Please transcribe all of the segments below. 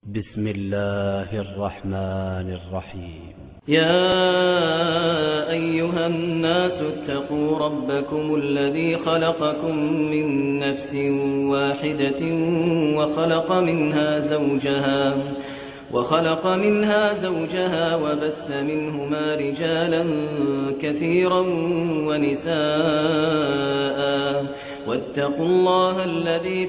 بسم الله الرحمن الرحيم. يا أيها الناس اتقوا ربكم الذي خلقكم من نفس واحدة وخلق منها زوجها وبث منهما رجالا كثيرا ونساء واتقوا الله الذي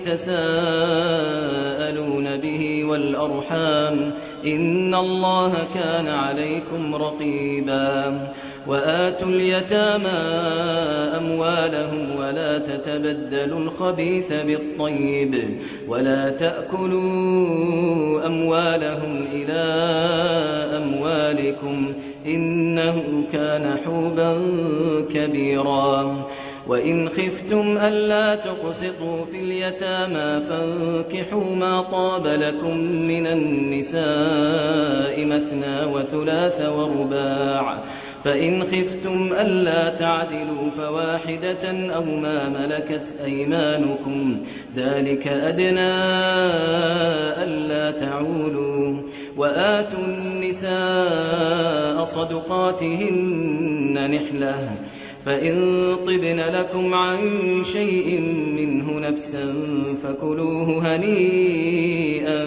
تساءلون به والأرحام إن الله كان عليكم رقيبا وآتوا اليتامى أموالهم ولا تتبدلوا الخبيث بالطيب ولا تأكلوا أموالهم إلى أموالكم إنه كان حوبا كبيرا وإن خفتم ألا تقسطوا في اليتامى فانكحوا ما طاب لكم من النساء مثنى وثلاث ورباع فإن خفتم ألا تعدلوا فواحدة أو ما ملكت أيمانكم ذلك أدنى ألا تعولوا وآتوا النساء صدقاتهن نحلة فإن طبن لكم عن شيء منه نفسا فكلوه هنيئا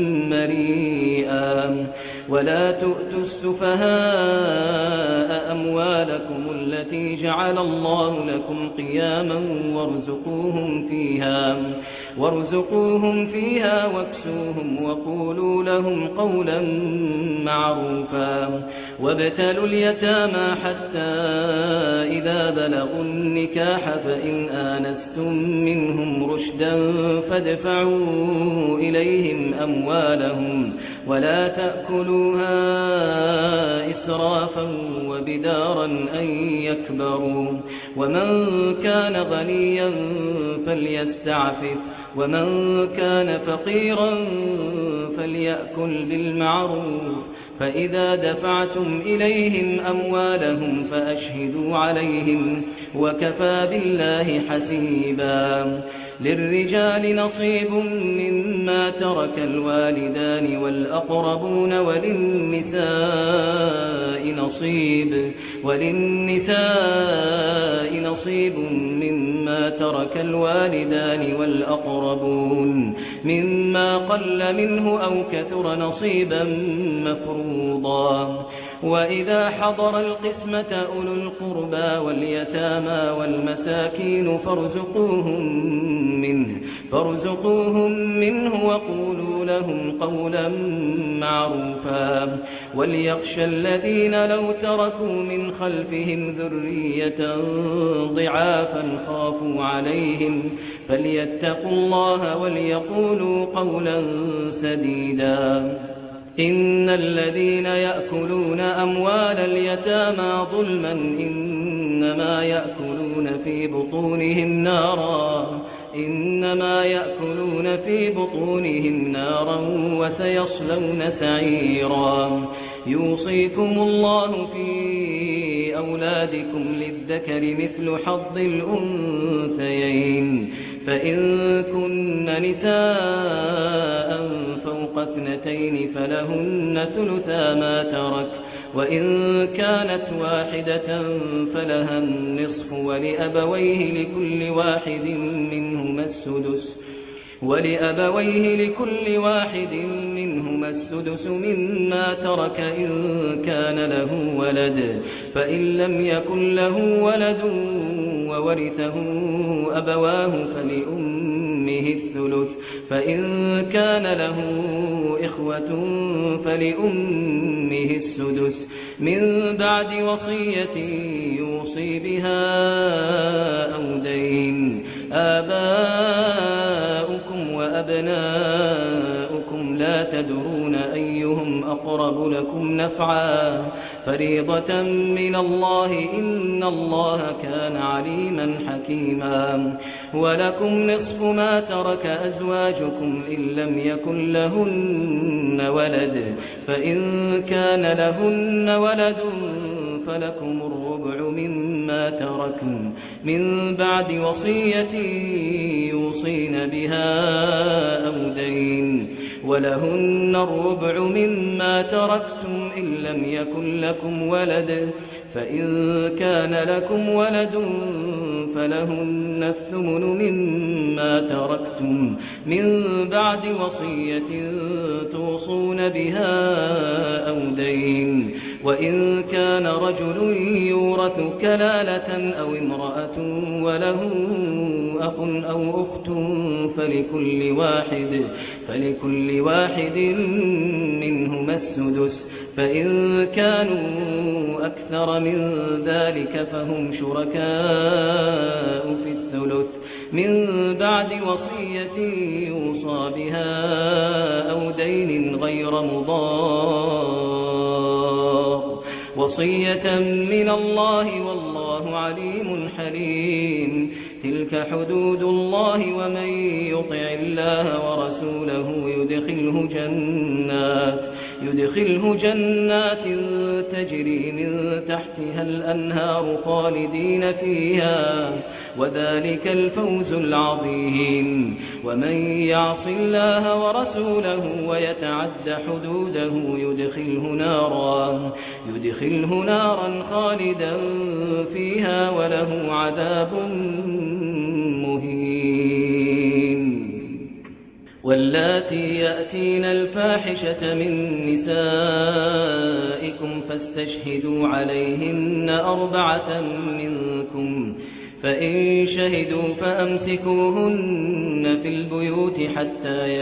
مريئا ولا تؤتوا السفهاء أموالكم التي جعل الله لكم قياما وارزقوهم فيها واكسوهم وقولوا لهم قولا معروفا وابتلوا اليتامى حتى إذا بلغوا النكاح فإن آنستم منهم رشدا فادفعوا إليهم أموالهم ولا تأكلوها إسرافا وبدارا أن يكبروا ومن كان غنيا فليستعفف ومن كان فقيرا فليأكل بالمعروف فإذا دفعتم إليهم أموالهم فأشهدوا عليهم وكفى بالله حسيبا للرجال نصيب مما ترك الوالدان والأقربون وللنساء نصيب مما ترك الوالدان والأقربون مما قل منه أو كثر نصيبا مفروضا وإذا حضر القسمة أولو القربى واليتامى والمساكين فارزقوهم منه وقولوا لهم قولا معروفا وليخشى الذين لو تركوا من خلفهم ذرية ضعافا خافوا عليهم فليتقوا الله وليقولوا قولا سديدا إن الذين يأكلون أموال اليتامى ظلما إنما يأكلون في بطونهم نارا وسيصلون سعيرا يوصيكم الله في أولادكم للذكر مثل حظ الأنثيين فإن كن نساء فوق اثنتين فلهن ثلثا ما ترك وإن كانت واحدة فلها النصف ولأبويه لكل واحد منهما السدس مما ترك إن كان له ولد فإن لم يكن له ولد وورثه أبواه فلأمه الثلث فإن كان له إخوة فلأمه السدس من بعد وصية يوصي بها أو دين آباؤكم وأبناؤكم لا تدرون أيهم أقرب لكم نفعا فريضة من الله إن الله كان عليما حكيما ولكم نصف ما ترك أزواجكم إن لم يكن لهن ولد فإن كان لهن ولد فلكم الربع مما تركن من بعد وصية يوصين بها أو دين ولهن الربع مما تركتم إن لم يكن لكم ولد، فإن كان لكم ولد فلهن الثمن مما تركتم من بعد وصية توصون بها أو دين. وإن كان رجل يورث كلالة أو امرأة وله أخ أو أخت فلكل واحد منهما السدس، فإن كانوا أكثر من ذلك فهم شركاء في الثلث من بعد وصية يوصى بها أو دين غير مضار، وصية من الله والله عليم حليم. تلك حدود الله، ومن يطع الله ورسوله يدخله جنات تجري من تحتها الأنهار خالدين فيها، وذلك الفوز العظيم. ومن يعص الله ورسوله ويتعد حدوده يدخله نارا خالدا فيها وله عذاب مهين. واللاتي يأتين الفاحشة من نسائكم فاستشهدوا عليهن 4 منكم، فإن شهدوا فأمسكوهن في البيوت حتى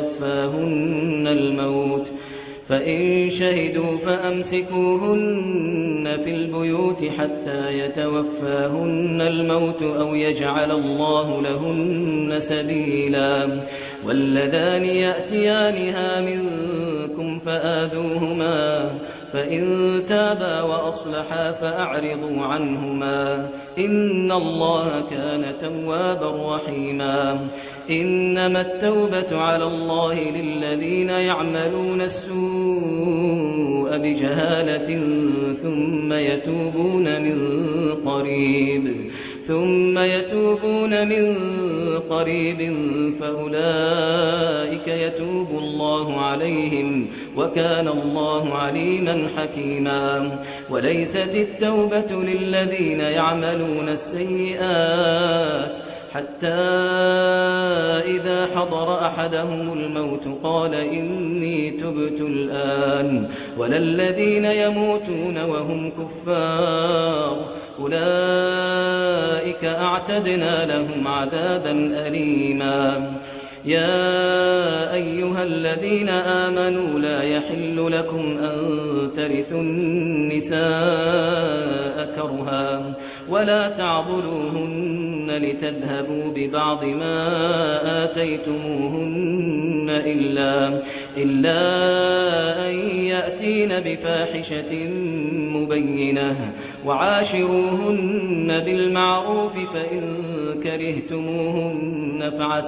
يتوفاهن الموت أو يجعل الله لهن سبيلا. واللذان يأتيانها منكم فآذوهما، فإن تابا وأصلحا فأعرضوا عنهما، إن الله كان توابا رحيما. إنما التوبة على الله للذين يعملون السوء بجهالة ثم يتوبون من قريب فأولئك يتوب الله عليهم، وكان الله عليما حكيما. وليست التوبة للذين يعملون السيئات حتى إذا حضر أحدهم الموت قال إني تبت الآن، ولا الذين يموتون وهم كفار، أولئك أعتدنا لهم عذابا أليما. يا أيها الذين آمنوا لا يحل لكم أن ترثوا النساء كرها ولا تعضلوهن لتذهبوا ببعض ما آتيتموهن إلا أن يأتين بفاحشة مبينة، وعاشروهن بالمعروف، فإن كرهتموهن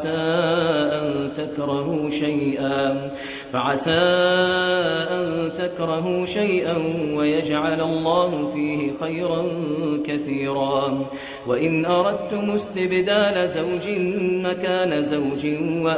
فعسى أن تكرهوا شيئا ويجعل الله فيه خيرا كثيرا. وإن أردتم استبدال زوج مكان زوج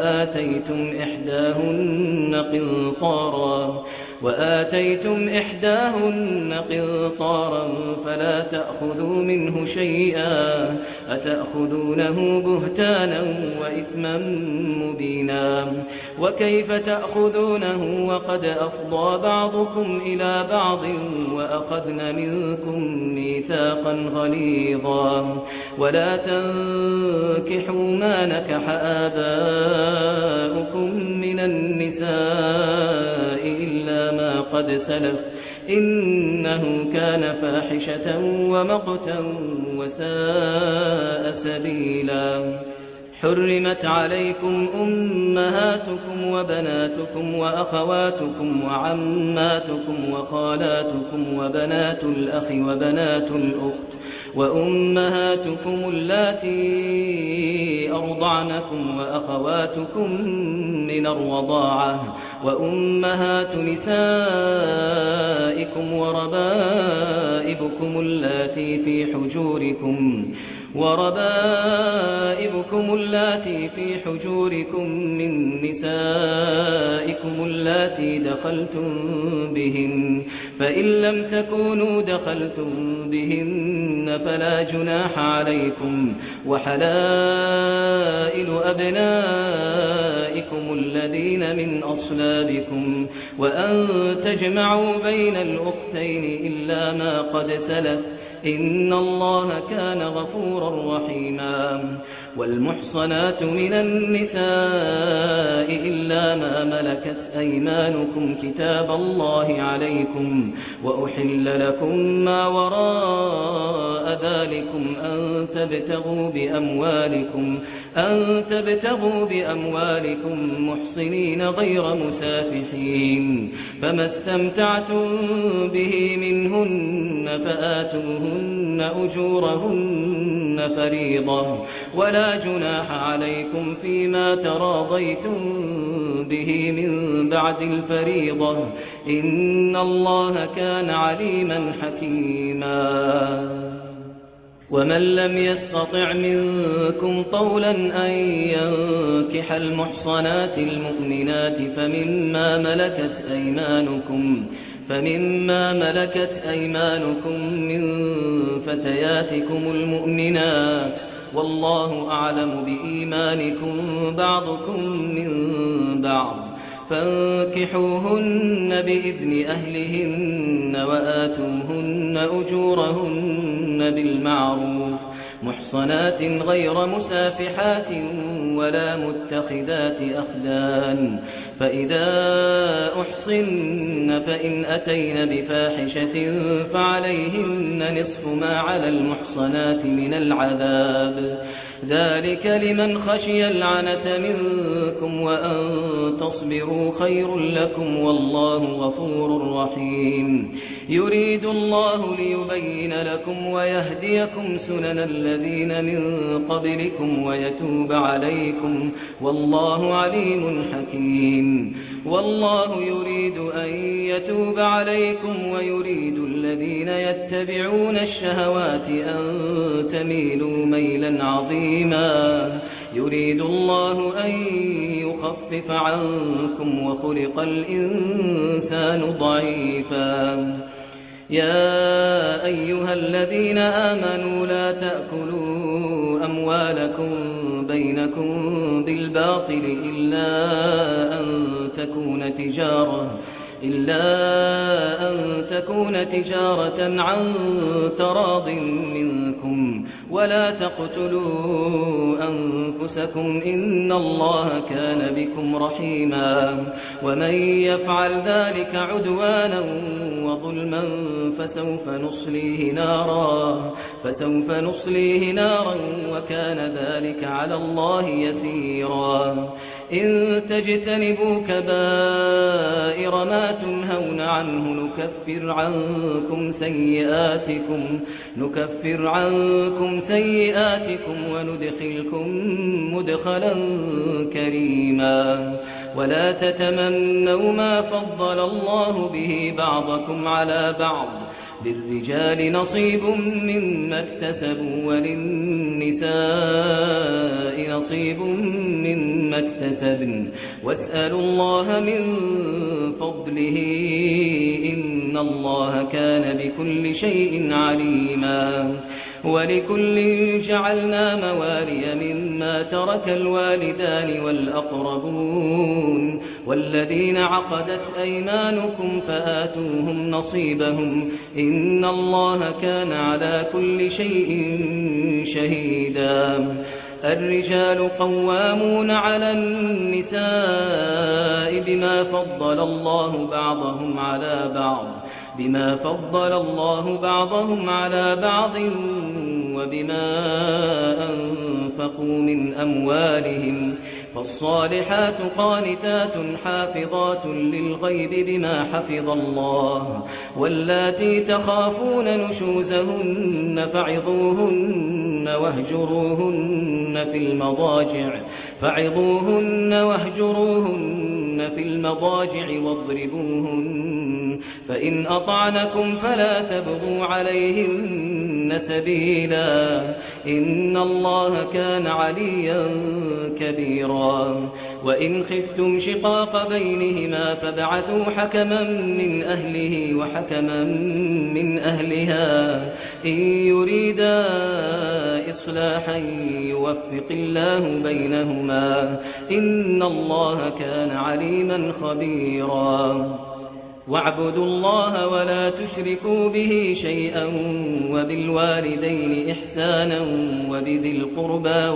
وآتيتم إحداهن قنطارا فلا تأخذوا منه شيئا، أتأخذونه بهتانا وإثما مبينا. وكيف تأخذونه وقد أفضى بعضكم إلى بعض وأخذن منكم ميثاقا غليظا. ولا تنكحوا ما نكح آباؤكم من النساء إلا ما قد سلف، إنه كان فاحشة ومقتا وساء سبيلا. حرمت عليكم أمهاتكم وبناتكم وأخواتكم وعماتكم وخالاتكم وبنات الأخ وبنات الأخت وأمهاتكم اللاتي أرضعنكم وأخواتكم من الرضاعة وأمهات نسائكم وربائبكم اللاتي في حجوركم من نسائكم اللاتي دخلتم بهن، فإن لم تكونوا دخلتم بهن فلا جناح عليكم، وحلائل أبنائكم الذين من أصلابكم، وأن تجمعوا بين الأختين إلا ما قد سلف، إن الله كان غفورا رحيما. والمحصنات من النساء إلا ما ملكت أيمانكم كتاب الله عليكم، وأحل لكم ما وراء ذلكم أن تبتغوا بأموالكم محصنين غير مسافحين، فما استمتعتم به منهن فآتوهن أجورهن فريضة، ولا جناح عليكم فيما تراضيتم به من بعد الفريضة، إن الله كان عليما حكيما. ومن لم يستطع منكم طولا أن ينكح المحصنات المؤمنات فمما ملكت أيمانكم من فتياتكم المؤمنات، والله أعلم بإيمانكم بعضكم من بعض، فانكحوهن بإذن أهلهن وآتوهن أجورهن بالمعروف، محصنات غير مسافحات ولا متخذات أخدان، فإذا أحصن فإن أتين بفاحشة فعليهن نصف ما على المحصنات من العذاب، ذلك لمن خشي العنة منكم، وأن تصبروا خير لكم، والله غفور رحيم. يريد الله ليبين لكم ويهديكم سنن الذين من قبلكم ويتوب عليكم، والله عليم حكيم. والله يريد أن يتوب عليكم ويريد الذين يتبعون الشهوات أن تميلوا ميلا عظيما. يريد الله أن يخفف عنكم وخلق الإنسان ضعيفا. يا أيها الذين آمنوا لا تأكلوا أموالكم بينكم بالباطل إلا أن تكون تجارة عن تراض منكم، ولا تقتلوا أنفسكم إن الله كان بكم رحيما. ومن يفعل ذلك عدوانا وظلما فسوف نصليه نارا وكان ذلك على الله يسيرا. إن تجتنبوا كبائر ما تنهون عنه نكفر عنكم سيئاتكم وندخلكم مدخلا كريما. ولا تتمنوا ما فضل الله به بعضكم على بعض، للرجال نصيب مما اكتسبوا وللنساء نصيب مما اكتسبن، واسألوا الله من فضله إن الله كان بكل شيء عليما. ولكل جعلنا موالي مما ترك الوالدان والأقربون والذين عقدت أيمانكم فآتوهم نصيبهم إن الله كان على كل شيء شهيدا. الرجال قوامون على النساء بما فضل الله بعضهم على بعض وبما أنفقوا من أموالهم، فالصالحات قانتات حافظات للغيب بما حفظ الله. واللاتي تخافون نشوزهن فعظوهن واهجروهن في المضاجع واضربوهن، فإن أطعنكم فلا تبغوا عليهن سبيلا إن الله كان عليا كبيرا. وإن خفتم شقاق بينهما فابعثوا حكما من أهله وحكما من أهلها إن يريدا إصلاحا يوفق الله بينهما إن الله كان عليما خبيرا واعبدوا الله ولا تشركوا به شيئا وبالوالدين إحسانا وبذي القربى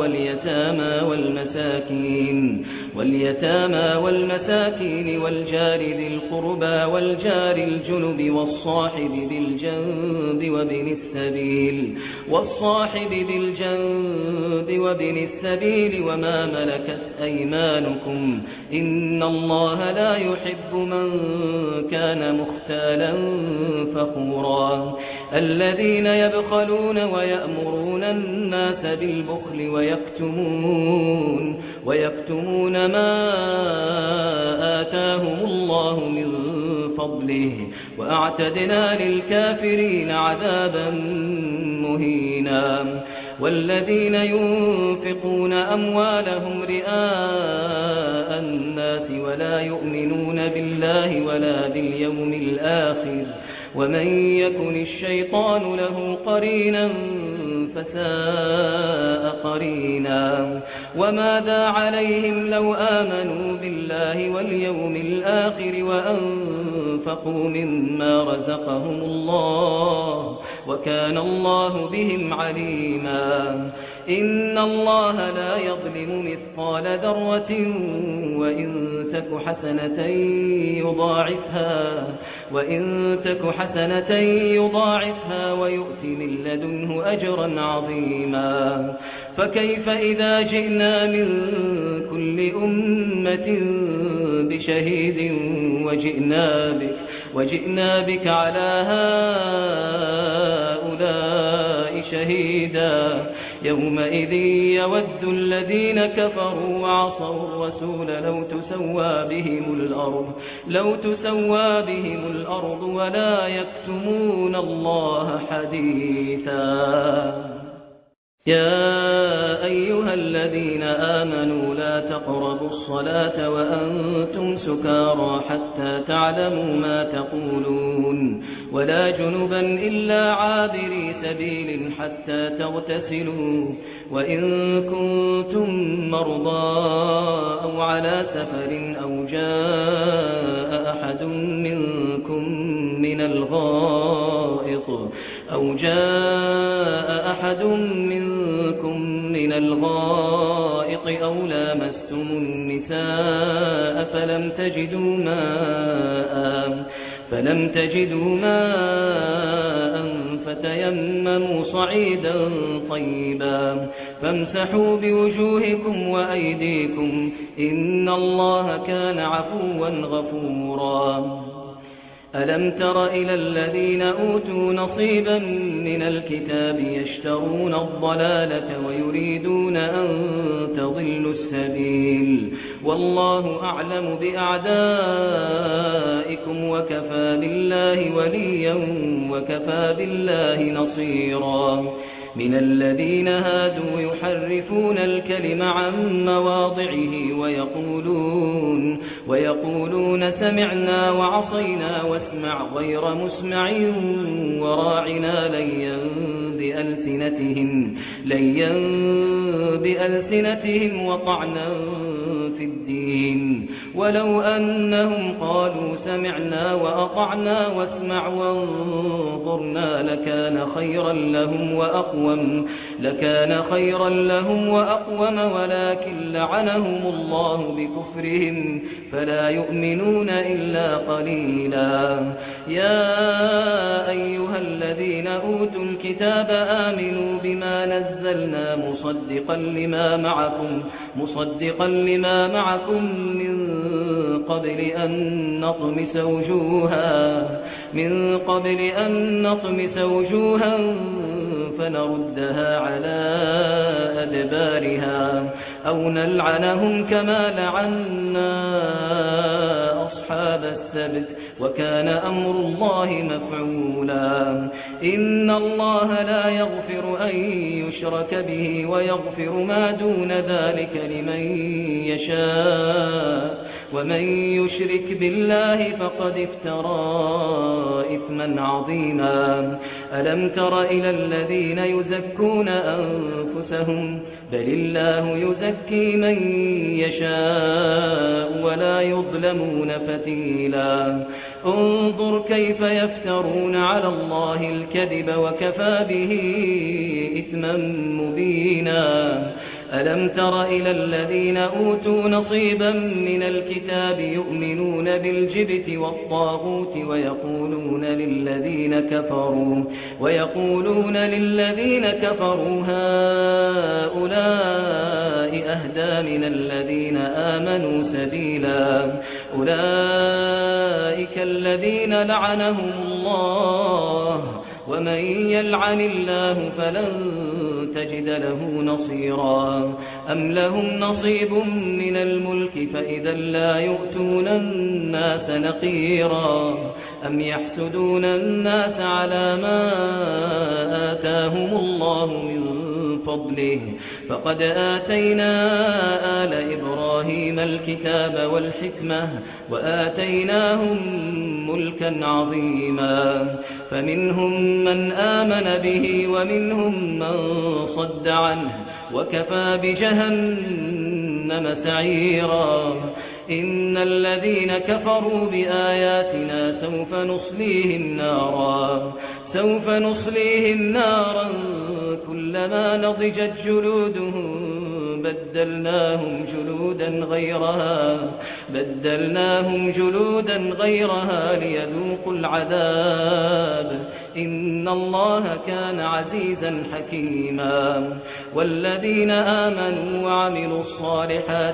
واليتامى والمساكين والجار ذي القربى والجار الجنب والصاحب بالجنب وابن السبيل وما ملكت أيمانكم إن الله لا يحب من كان مختالا فخورا الذين يبخلون ويأمرون الناس بالبخل ويكتمون ما آتاهم الله من فضله وأعتدنا للكافرين عذابا مهينا والذين ينفقون أموالهم رئاء الناس ولا يؤمنون بالله ولا باليوم الآخر ومن يكن الشيطان له قرينا فساء قرينا وماذا عليهم لو آمنوا بالله واليوم الآخر وأنفقوا مما رزقهم الله وكان الله بهم عليما إن الله لا يظلم مثقال ذرة وإن تك حسنة يضاعفها ويؤت من لدنه أجرا عظيما فكيف إذا جئنا من كل أمة بشهيد وجئنا بك على هؤلاء شهيدا يومئذ يود الذين كفروا وعصوا الرسول لو تسوى بهم الأرض ولا يكتمون الله حديثا يا أيها الذين آمنوا لا تقربوا الصلاة وأنتم سكارى حتى تعلموا ما تقولون ولا جنبا إلا عابري سبيل حتى تغتسلوا وإن كنتم مرضى أو على سفر أو جاء أحد منكم من الغائط أو لامستم النساء فلم تجدوا ماء فتيمموا صعيدا طيبا فامسحوا بوجوهكم وأيديكم إن الله كان عفوا غفورا ألم تر إلى الذين أوتوا نصيبا من الكتاب يشترون الضلالة ويريدون أن تضلوا السبيل والله أعلم بأعدائكم وكفى بالله وليا وكفى بالله نصيرا من الذين هادوا يحرفون الكلم عن مواضعه ويقولون سمعنا وعصينا واسمع غير مسمع وراعنا ليا بألسنتهم وطعنا في الدين ولو أنهم قالوا سمعنا وأطعنا واسمع وانظرنا لكان خيرا لهم وأقوم ولكن لعنهم الله بكفرهم فلا يؤمنون إلا قليلا يا أيها الذين أوتوا الكتاب آمنوا بما نزلنا مصدقا لما معكم من قبل أن نطمس وجوها فنردها على أدبارها أو نلعنهم كما لعنا أصحاب السبت وكان أمر الله مفعولا إن الله لا يغفر أن يشرك به ويغفر ما دون ذلك لمن يشاء ومن يشرك بالله فقد افترى إثما عظيما ألم تر إلى الذين يزكون أنفسهم بل الله يزكي من يشاء ولا يظلمون فتيلا انظر كيف يفترون على الله الكذب وكفى به إثما مبينا ألم تر إلى الذين أوتوا نصيبا من الكتاب يؤمنون بالجبت والطاغوت ويقولون للذين كفروا هؤلاء أهدى من الذين آمنوا سبيلا أولئك الذين لعنهم الله ومن يلعن الله فلن تجد له نصيرا أم لهم نصيب من الملك فإذا لا يؤتون الناس نقيرا أم يحسدون الناس على ما آتاهم الله من فضله فقد آتينا آل إبراهيم الكتاب والحكمة وآتيناهم ملكا عظيما فمنهم من آمن به ومنهم من صد عنه وكفى بجهنم سعيرا إن الذين كفروا بآياتنا سوف نصليهم نارا كلما نضجت جلودهم بدلناهم جلودا غيرها ليذوقوا العذاب إن الله كان عزيزا حكيما والذين آمنوا وعملوا الصالحات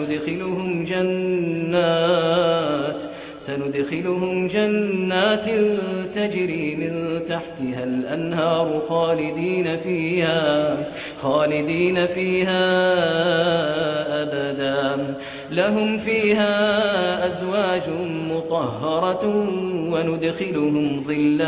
سندخلهم جنات تجري من تحتها الأنهار خالدين فيها أبدا لهم فيها أزواج مطهرة وندخلهم ظلا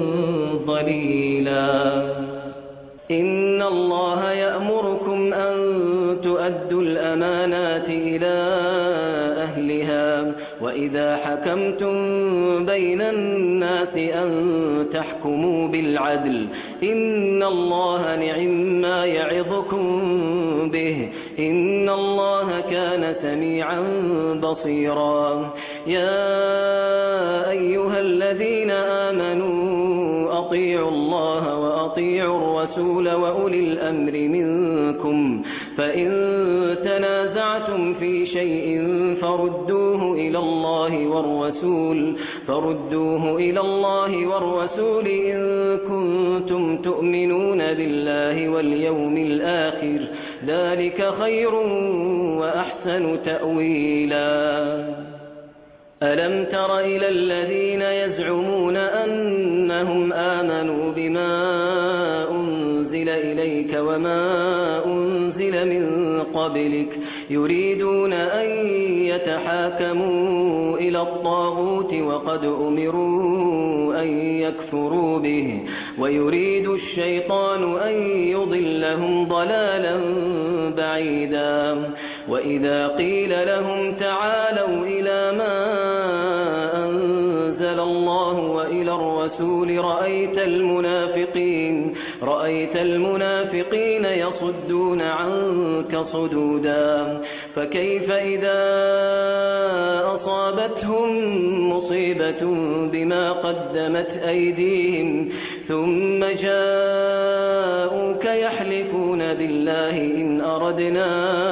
ظليلا إن الله يأمركم أن تؤدوا الأمانات إلى أهلها وإذا حكمتم بين الناس أن تحكموا بالعدل إن الله نعما يعظكم به إن الله كان سميعا بصيرا يا أيها الذين آمنوا أطيعوا الله وأطيعوا الرسول وأولي الأمر منكم فإن تنازعتم في شيء فردوه إلى الله والرسول إن كنتم تؤمنون بالله واليوم الآخر ذلك خير وأحسن تأويلا ألم تر إلى الذين يزعمون أنهم آمنوا بما أنزل إليك وما أنزل من قبلك يريدون أن يتحاكموا إلى الطاغوت وقد أمروا أن يكفروا به ويريد الشيطان أن يضلهم ضلالا بعيدا وإذا قيل لهم تعالوا إلى ما أنزل الله وإلى الرسول رأيت المنافقين يصدون عنك صدودا فكيف إذا أصابتهم مصيبة بما قدمت أيديهم ثم جاءوك يحلفون بالله إن أردنا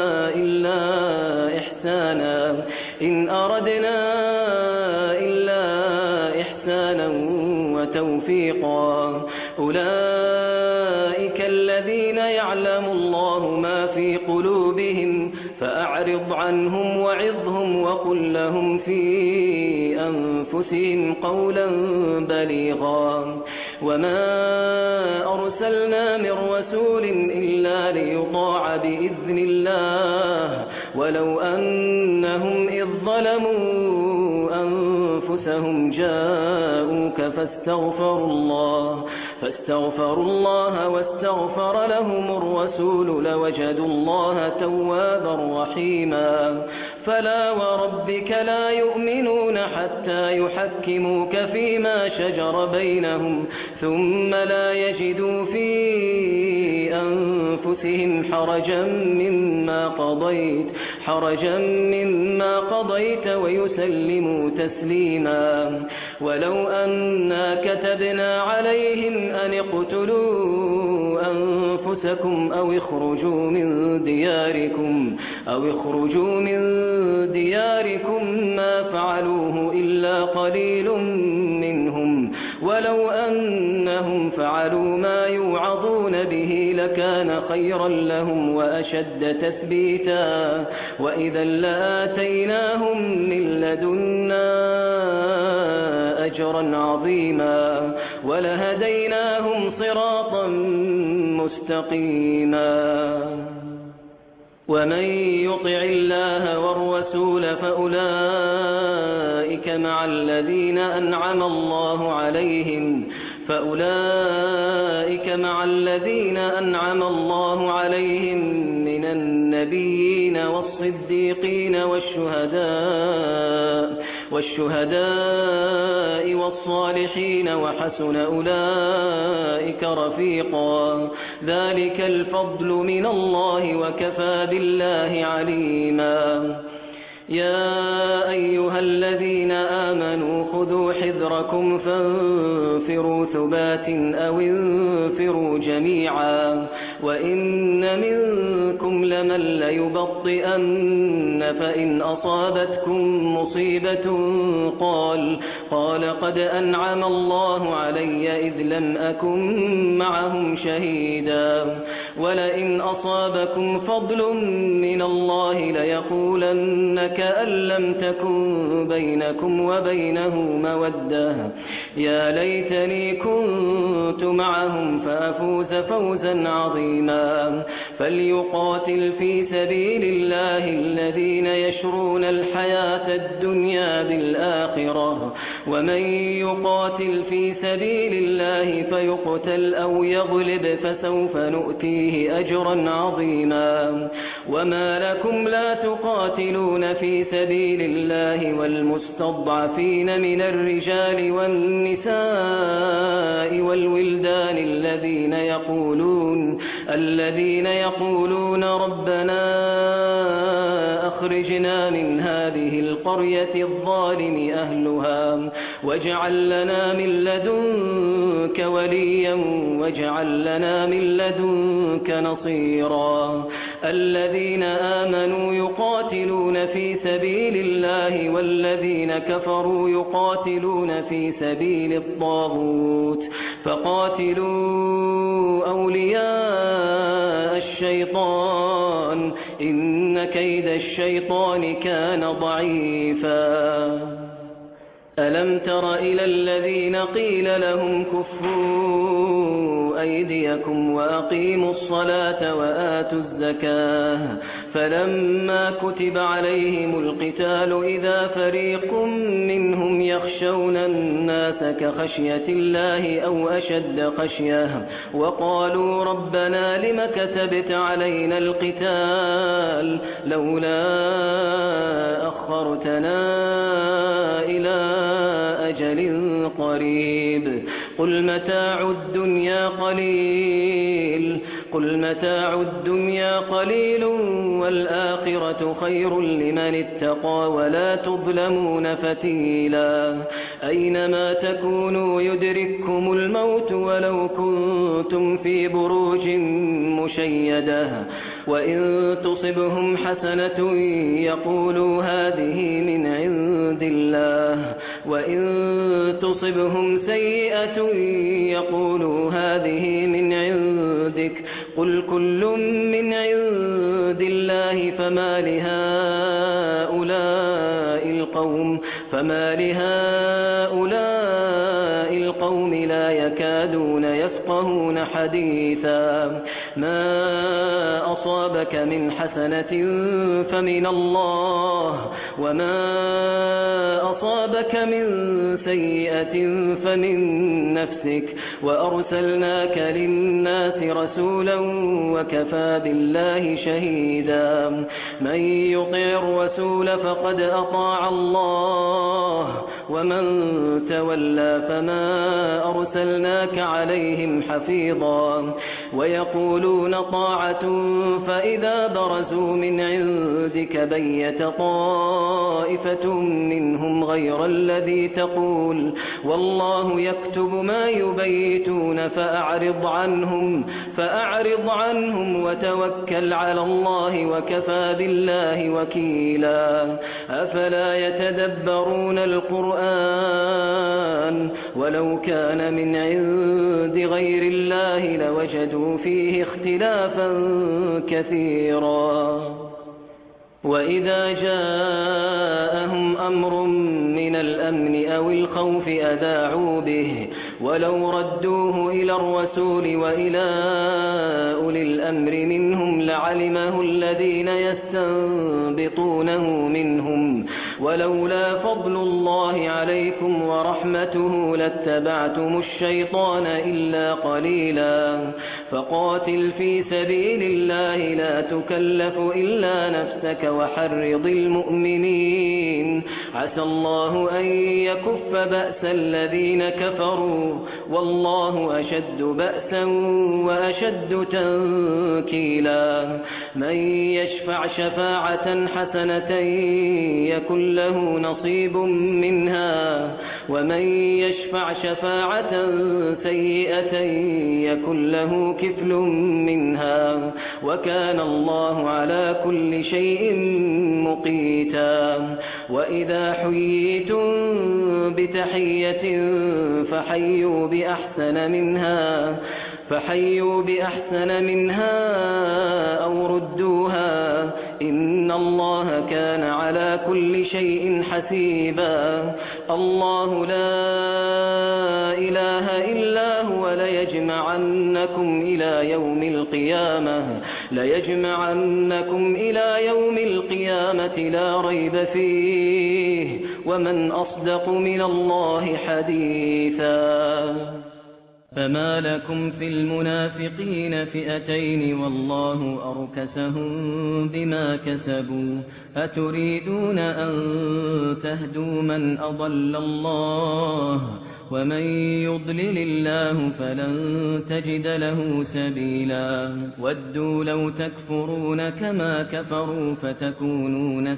إلا إحسانا وتوفيقا أولئك الذين يعلم الله ما في قلوبهم فأعرض عنهم وعظهم وقل لهم في أنفسهم قولا بليغا وما أرسلنا من رسول إلا ليطاع بإذن الله ولو أنهم إذ ظلموا أنفسهم جاءوك فاستغفروا الله واستغفر لهم الرسول لوجدوا الله توابا رحيما فلا وربك لا يؤمنون حتى يحكموك فيما شجر بينهم ثم لا يجدوا في أنفسهم حرجا مما قضيت ويسلموا تسليما ولو أنا كتبنا عليهم أن اقتلوا أنفسكم أو اخرجوا من دياركم ما فعلوه إلا قليل منهم ولو أنهم فعلوا ما يوعظون به لكان خيرا لهم وأشد تثبيتا وإذا لآتيناهم من لدنا أجرا عظيما ولهديناهم صراطا مستقيما ومن يطع الله والرسول فأولئك مع الذين أنعم الله عليهم من النبيين والصديقين والشهداء والصالحين وحسن أولئك رفيقا ذلك الفضل من الله وكفى بالله عليما يا أيها الذين آمنوا خذوا حذركم فانفروا ثبات أو انفروا جميعا وإن منكم لمن ليبطئن فإن أصابتكم مصيبة قال قد أنعم الله علي إذ لم أكن معهم شهيدا ولئن أصابكم فضل من الله ليقولن كأن لم تكن بينكم وبينه مودة يا ليتني كنت معهم فأفوز فوزا عظيما فليقاتل في سبيل الله الذين يشرون الحياة الدنيا بالآخرة ومن يقاتل في سبيل الله فيقتل أو يغلب فسوف نؤتيه أجرا عظيما وما لكم لا تقاتلون في سبيل الله والمستضعفين من الرجال والنساء والولدان الذين يقولون ربنا أخرجنا من هذه القرية الظالم أهلها واجعل لنا من لدنك وليا واجعل لنا من لدنك نصيرا الذين آمنوا يقاتلون في سبيل الله والذين كفروا يقاتلون في سبيل الطاغوت فقاتلوا أولياء الشيطان إن كيد الشيطان كان ضعيفا ألم تر إلى الذين قيل لهم كفوا أيديكم وأقيموا الصلاة وآتوا الزكاة فلما كتب عليهم القتال إذا فريق منهم يخشون الناس كخشية الله أو أشد خشية وقالوا ربنا لم كتبت علينا القتال لولا أخرتنا إلى أجل قريب قل متاع الدنيا قليل والآخرة خير لمن اتقى ولا تظلمون فتيلا أينما تكونوا يدرككم الموت ولو كنتم في بروج مشيدة وإن تصبهم حسنة يقولوا هذه من عند الله وإن تصبهم سيئة يقولوا هذه من عندك قل كل من عند الله فما لهؤلاء القوم لا يكادون يفقهون حديثا ما أصابك من حسنة فمن الله وما أصابك أصابك من سيئة فمن نفسك وأرسلناك للناس رسولا وكفى بالله شهيدا من يطع الرسول فقد أطاع الله ومن تولى فما أرسلناك عليهم حفيظا ويقولون طاعة فإذا برزوا من عندك بيت طائفة منهم غير الذي تقول والله يكتب ما يبيتون فأعرض عنهم وتوكل على الله وكفى بالله وكيلا أفلا يتدبرون القرآن ولو كان من عند غير الله لوجدوا فيه اختلافا كثيرا وإذا جاءهم أمر من الأمن أو الخوف أذاعوا به ولو ردوه إلى الرسول وإلى أولي الأمر منهم لعلمه الذين يستنبطونه منهم ولولا فضل الله عليكم ورحمته لاتبعتم الشيطان إلا قليلا فقاتل في سبيل الله لا تكلف إلا نفسك وحرض المؤمنين عسى الله أن يكف بأس الذين كفروا والله أشد بأسا وأشد تنكيلا من يشفع شفاعة حسنة يكن له نصيب منها ومن يشفع شفاعة سيئة يكن له كفل منها وكان الله على كل شيء مقيتا وإذا حييتم بتحية فحيوا بأحسن منها أو ردوها إن الله كان على كل شيء حسيبا الله لا إله إلا هو ليجمعنكم إلى يوم القيامة لا ريب فيه ومن أصدق من الله حديثا فما لكم في المنافقين فئتين والله أركسهم بما كسبوا أتريدون أن تهدوا من أضل الله ومن يضلل الله فلن تجد له سبيلا ودوا لو تكفرون كما كفروا فتكونون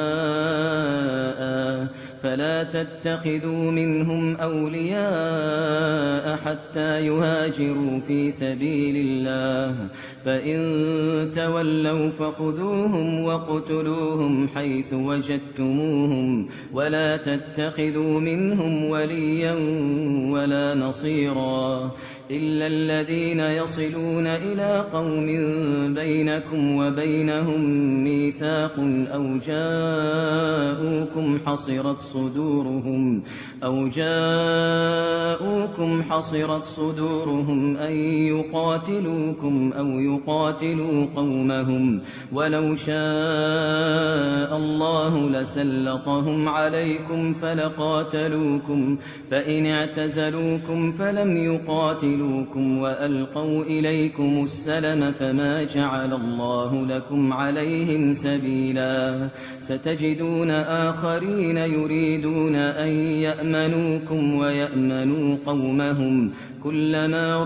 سواء فلا تتخذوا منهم أولياء حتى يهاجروا في سبيل الله فإن تولوا فخذوهم وقتلوهم حيث وجدتموهم ولا تتخذوا منهم وليا ولا نصيرا إلا الذين يصلون إلى قوم بينكم وبينهم ميثاق أو جاءوكم حصرت صدورهم أن يقاتلوكم أو يقاتلوا قومهم ولو شاء الله لسلطهم عليكم فلقاتلوكم فإن اعتزلوكم فلم يقاتلوكم وألقوا إليكم السلم فما جعل الله لكم عليهم سبيلا ستجدون آخرين يريدون أن يأمنوكم ويأمنوا قومهم كلما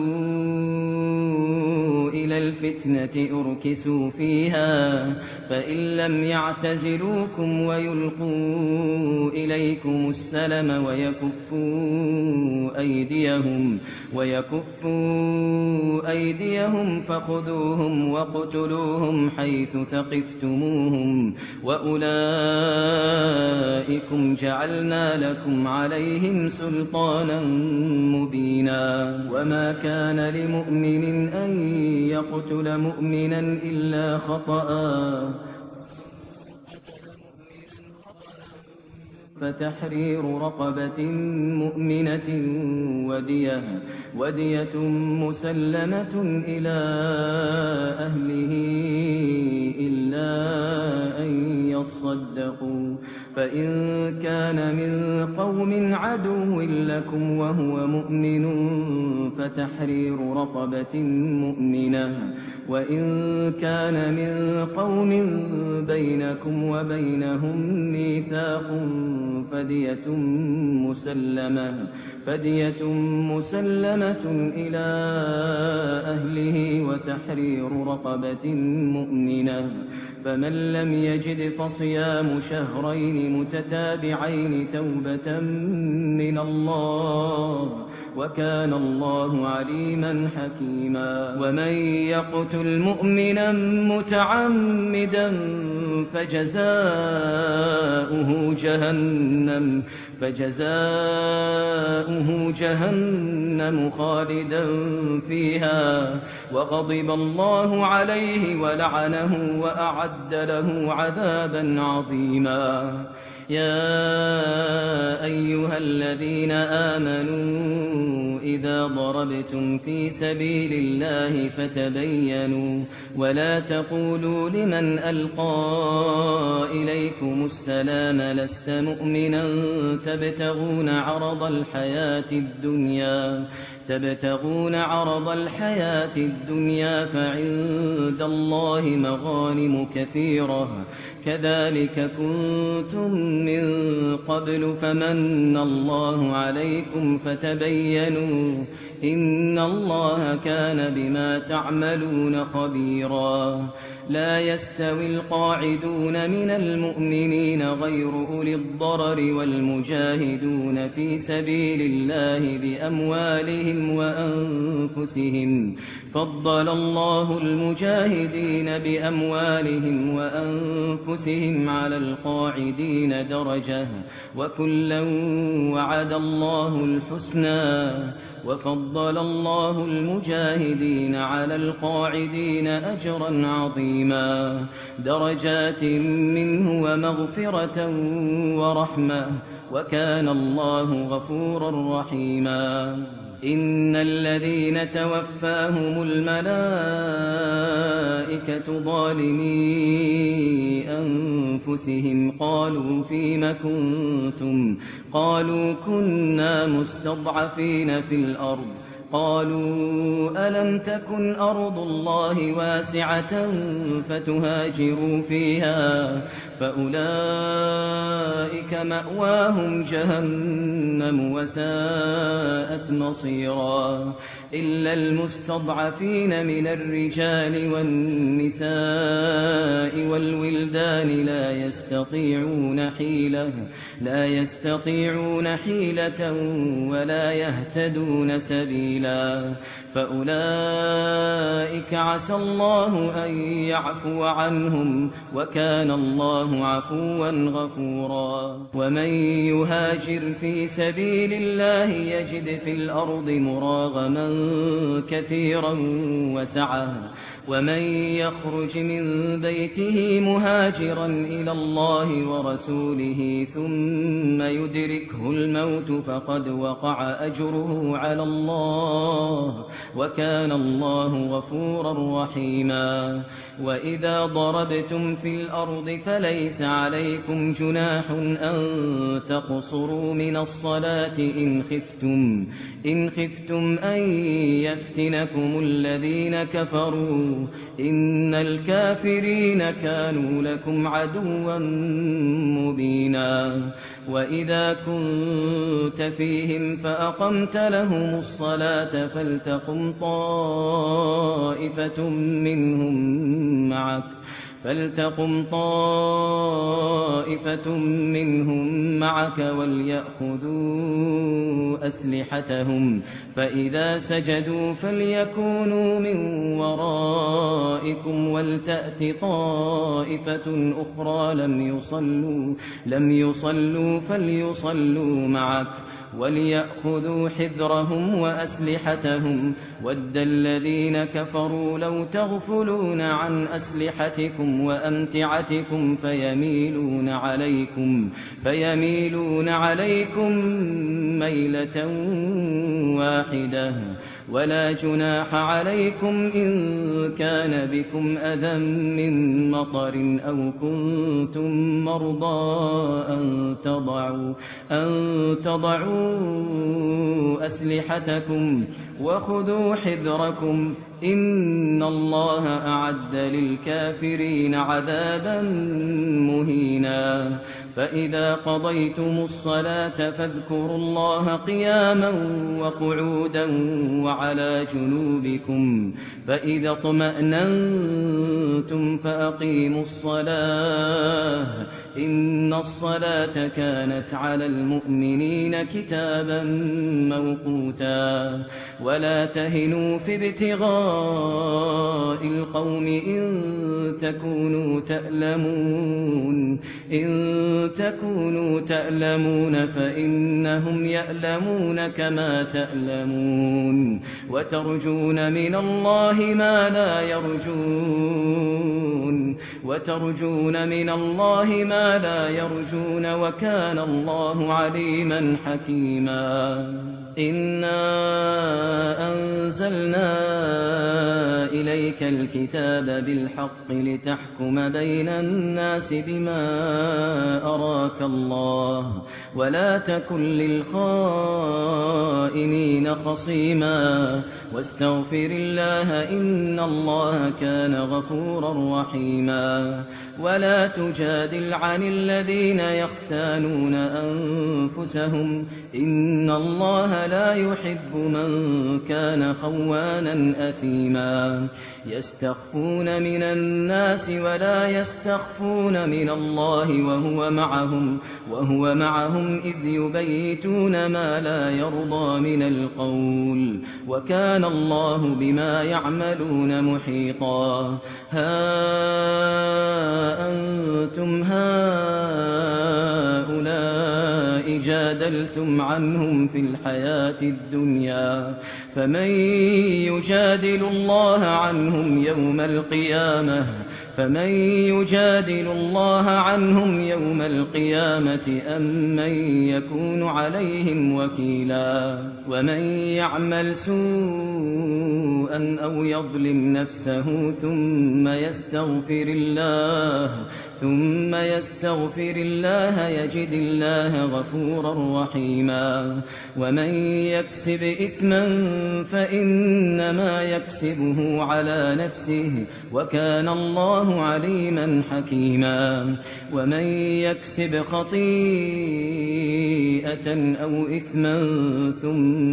ردوا إلى الفتنة أركسوا فيها فإن لم يعتزلوكم ويلقوا إليكم السلم ويكفوا أيديهم فخذوهم وقتلوهم حيث ثقفتموهم وأولئكم جعلنا لكم عليهم سلطانا مبينا وما كان لمؤمن أن يقتل مؤمنا إلا خطأ فتحرير رقبة مؤمنة ودية مسلمة إلى أهله إلا أن يصدقوا فإن كان من قوم عدو لكم وهو مؤمن فتحرير رقبة مؤمنة، وإن كان من قوم بينكم وبينهم ميثاق فدية مسلمة إلى أهله وتحرير رقبة مؤمنة، فمن لم يجد فصيام شهرين متتابعين توبة من الله، وكان الله عليما حكيما. ومن يقتل مؤمنا متعمدا فجزاؤه جهنم خالدا فيها وغضب الله عليه ولعنه وأعد له عذابا عظيما. يا أيها الذين آمنوا إذا ضربتم في سبيل الله فتبينوا ولا تقولوا لمن ألقى إليكم السلام لست مؤمنا تبتغون عرض الحياة الدنيا فعند الله مغانم كثيرة كذلك كنتم من قبل فمن الله عليكم فتبينوا إن الله كان بما تعملون خبيرا. لا يستوي القاعدون من المؤمنين غير أولي الضرر والمجاهدون في سبيل الله بأموالهم وأنفسهم، فضل الله المجاهدين بأموالهم وأنفسهم على القاعدين درجة، وكلا وعد الله الحسنى، وفضل الله المجاهدين على القاعدين أجرا عظيما، درجات منه ومغفرة ورحمة، وكان الله غفورا رحيما. إن الذين توفاهم الملائكة ظالمي أنفسهم قالوا فيم كنتم؟ قالوا كنا مستضعفين في الأرض. قالوا ألم تكن أرض الله واسعة فتهاجروا فيها فأولئك مأواهم جهنم وساءت مصيرا. إلا المستضعفين من الرجال والنساء والولدان لا يستطيعون حيلة ولا يهتدون سبيلا، فأولئك عسى الله أن يعفو عنهم، وكان الله عفوا غفورا. ومن يهاجر في سبيل الله يجد في الأرض مراغما كثيرا وسعة، ومن يخرج من بيته مهاجرا إلى الله ورسوله ثم يدركه الموت فقد وقع أجره على الله، وكان الله غفورا رحيما. وإذا ضربتم في الأرض فليس عليكم جناح أن تقصروا من الصلاة إن خفتم أن يفتنكم الذين كفروا، إن الكافرين كانوا لكم عدوا مبينا. وإذا كنت فيهم فأقمت لهم الصلاة فلتقم طائفة منهم معك وليأخذوا أسلحتهم، فإذا سجدوا فليكونوا من ورائكم ولتأت طائفة أخرى لم يصلوا فليصلوا معك وليأخذوا حذرهم وأسلحتهم. ود الذين كفروا لو تغفلون عن أسلحتكم وأمتعتكم فيميلون عليكم ميلة واحدة ولا جناح عليكم إن كان بكم أذى من مطر أو كنتم مرضى أن تضعوا أسلحتكم وخذوا حذركم إن الله أعد للكافرين عذابا مهينا فإذا قضيتم الصلاة فاذكروا الله قياما وقعودا وعلى جنوبكم فإذا اطمأننتم فأقيموا الصلاة إن الصلاة كانت على المؤمنين كتابا موقوتا ولا تهنوا في ابتغاء القوم إن تكونوا تألمون فإنهم يألمون كما تألمون وترجون من الله ما لا يرجون وكان الله عليما حكيما إنا أنزلنا إليك الكتاب بالحق لتحكم بين الناس بما أراك الله ولا تكن للخائنين خصيما واستغفر الله إن الله كان غفورا رحيما ولا تجادل عن الذين يختانون أنفسهم إن الله لا يحب من كان خوانا أثيما يستخفون من الناس ولا يستخفون من الله وهو معهم إذ يبيتون ما لا يرضى من القول وكان الله بما يعملون محيطا ها أنتم هؤلاء جادلتم عنهم في الحياة الدنيا فمن يجادل الله عنهم يوم القيامة أم من يكون عليهم وكيلا ومن يعمل سوءا أو يظلم نفسه ثم يستغفر الله يجد الله غفورا رحيما ومن يكسب إثما فإنما يكسبه على نفسه وكان الله عليما حكيما ومن يكسب خطيئة أو إثما ثم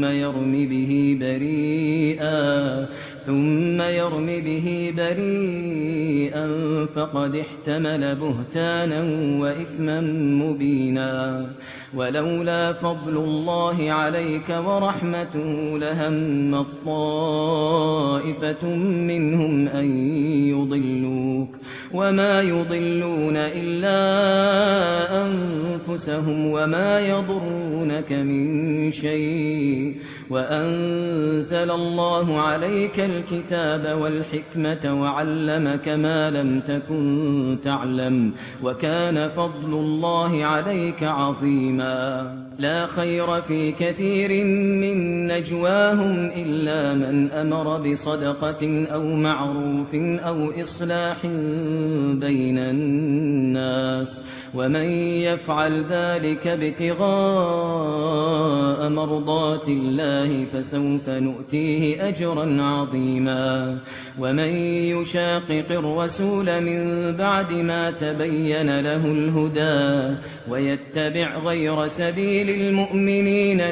يرم به بريئا فقد احتمل بهتانا وإثما مبينا ولولا فضل الله عليك ورحمته لهمت طائفة منهم أن يضلوك وما يضلون إلا أنفسهم وما يضرونك من شيء وأنزل الله عليك الكتاب والحكمة وعلمك ما لم تكن تعلم وكان فضل الله عليك عظيما لا خير في كثير من نجواهم إلا من أمر بصدقة أو معروف أو إصلاح بين الناس ومن يفعل ذلك ابتغاء مرضات الله فسوف نؤتيه أجرا عظيما ومن يشاقق الرسول من بعد ما تبين له الهدى ويتبع غير سبيل المؤمنين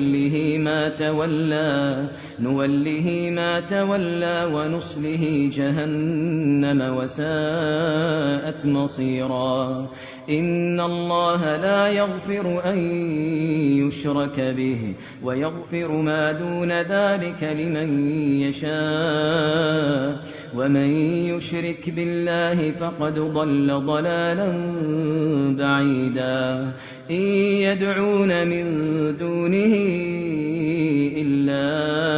نوله ما تولى ونصله جهنم وساءت مصيرا إن الله لا يغفر أن يشرك به ويغفر ما دون ذلك لمن يشاء ومن يشرك بالله فقد ضل ضلالا بعيدا إن يدعون من دونه إلا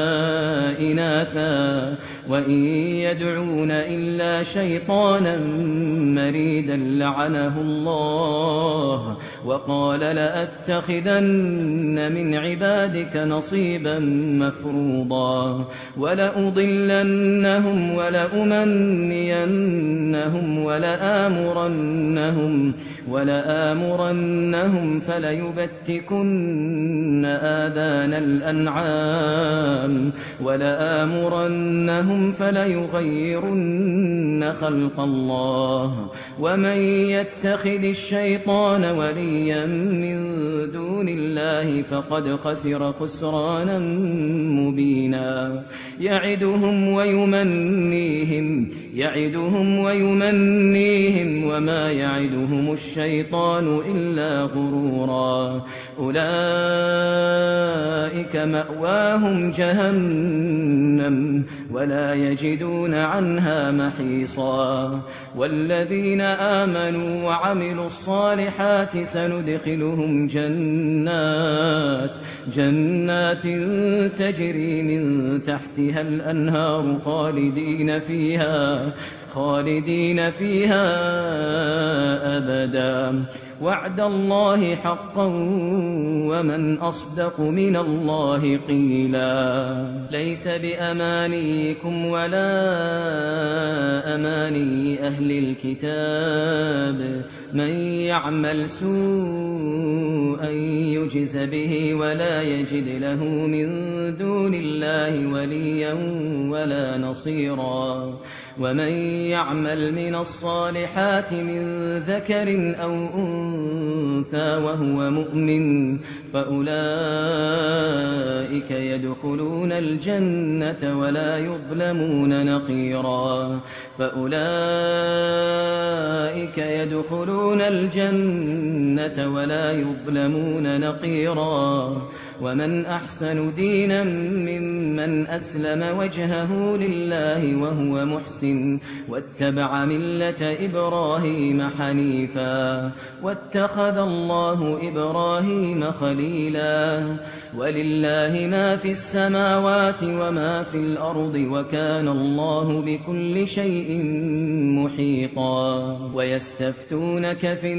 إناثا وإن يدعون إلا شيطانا مريدا لعنه الله وقال لأتخذن من عبادك نصيبا مفروضا ولأضلنهم ولأمنينهم ولآمرنهم فليبتكن آذان الأنعام ولآمرنهم فليغيرن خلق الله ومن يتخذ الشيطان وليا من دون الله فقد خسر خسرانا مبينا يعدهم ويمنيهم وما يعدهم الشيطان إلا غرورا أولئك مأواهم جهنم ولا يجدون عنها محيصا والذين آمنوا وعملوا الصالحات سندخلهم جنات تجري من تحتها الأنهار خالدين فيها أبدا وعد الله حقا ومن أصدق من الله قيلا ليس بأمانيكم ولا أماني أهل الكتاب من يعمل سوءا يجز به ولا يجد له من دون الله وليا ولا نصيرا ومن يعمل من الصالحات من ذكر أو أنثى وهو مؤمن فأولئك يدخلون الجنة ولا يظلمون نقيرا ومن أحسن دينا ممن أسلم وجهه لله وهو محسن واتبع ملة إبراهيم حنيفا واتخذ الله إبراهيم خليلا ولله ما في السماوات وما في الأرض وكان الله بكل شيء محيطا ويستفتونك في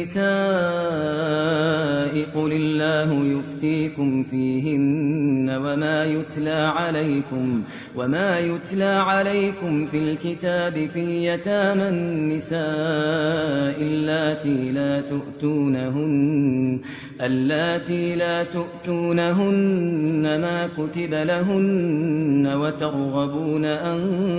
النساء قل الله يفتيكم فيهن وما يتلى عليكم في الكتاب في يتامى النساء اللاتي لا تؤتونهن ما كتب لهن وترغبون أن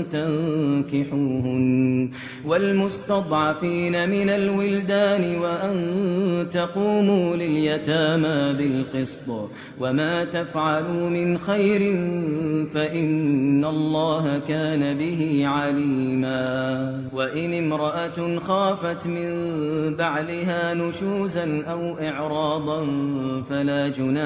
تنكحوهن والمستضعفين من الولدان وأن تقوموا لليتامى بالقسط وما تفعلوا من خير فإن الله كان به عليما وإن امرأة خافت من بعلها نشوزا أو إعراضا فلا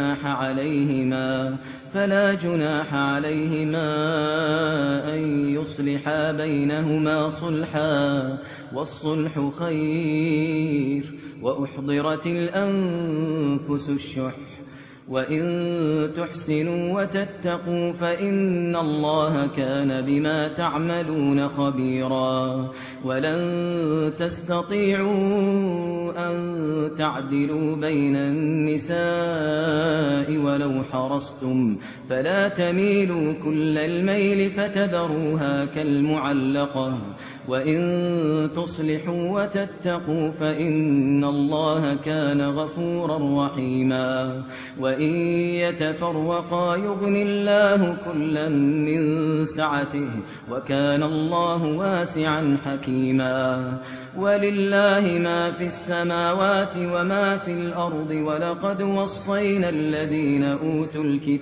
جناح عليهما أن يصلحا بينهما صلحا والصلح خير وأحضرت الأنفس الشح وإن تحسنوا وتتقوا فإن الله كان بما تعملون خبيرا ولن تستطيعوا أن تعدلوا بين النساء ولو حرصتم فلا تميلوا كل الميل فتذروها كالمعلقة وإن تصلحوا وتتقوا فإن الله كان غفورا رحيما وإن يتفرقا يغني الله كلا من سعته وكان الله واسعا حكيما ولله ما في السماوات وما في الأرض ولقد وصينا الذين أوتوا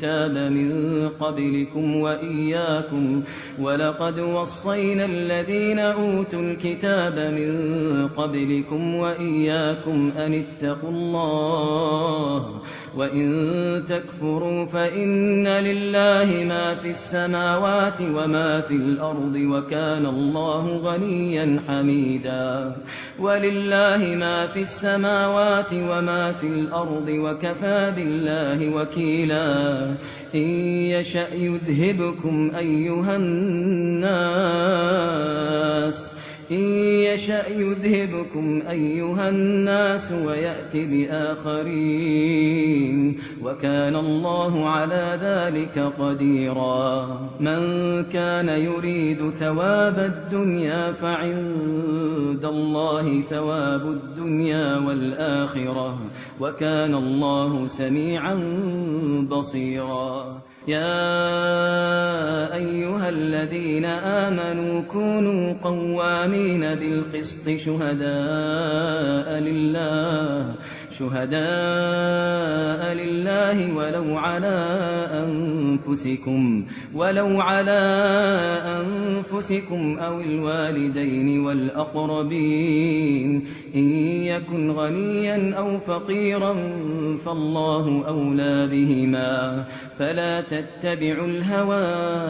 الكتاب من قبلكم وإياكم أن اتقوا الله وإن تكفروا فإن لله ما في السماوات وما في الأرض وكان الله غنيا حميدا ولله ما في السماوات وما في الأرض وكفى بالله وكيلا إن يشأ يذهبكم أيها الناس إن يشأ يذهبكم أيها الناس ويأت بآخرين وكان الله على ذلك قديرا من كان يريد ثواب الدنيا فعند الله ثواب الدنيا والآخرة وكان الله سميعا بصيرا يا أيها الذين آمنوا كونوا قوامين بالقسط شهداء لله ولو على أنفسكم أو الوالدين والأقربين إن يكن غنيا أو فقيرا فالله أولى بهما فلا تتبعوا الهوى